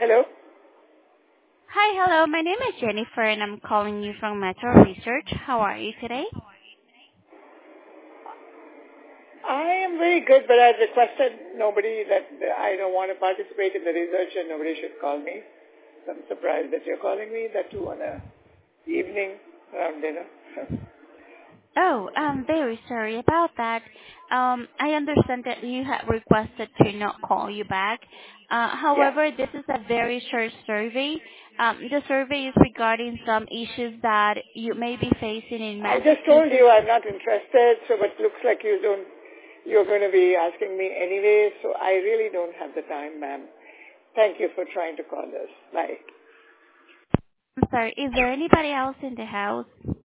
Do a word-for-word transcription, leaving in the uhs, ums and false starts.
Hello? Hi, hello. My name is Jennifer, and I'm calling you from Metro Research. How are you today? I am very good, but I requested nobody that I don't want to participate in the research and nobody should call me. So I'm surprised that you're calling me, that too on a evening around dinner. So, Oh, I'm very sorry about that. Um, I understand that you had requested to not call you back. Uh, yeah. however, this is a very short survey. Um, the survey is regarding some issues that you may be facing in I just told Massachusetts. you I'm not interested, so but looks like you don't, you're going to be asking me anyway, so I really don't have the time, ma'am. Thank you for trying to call us. Bye. I'm sorry, is there anybody else in the house?